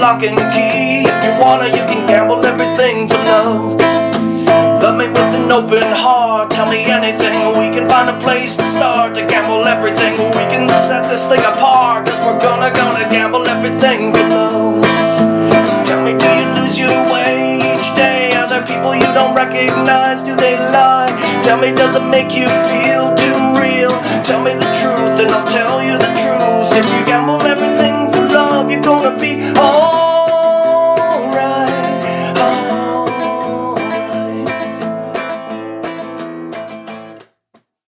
lock and key. If you wanna, you can gamble everything for love. Love me with an open heart, tell me anything. We can find a place to start to gamble everything. We can set this thing apart, cause we're gonna gamble everything for love. Tell me, do you lose your way each day? Are there people you don't recognize? Do they lie? Tell me, does it make you feel too real? Tell me the truth and I'll tell you the truth. If you gamble everything for love, you're gonna be all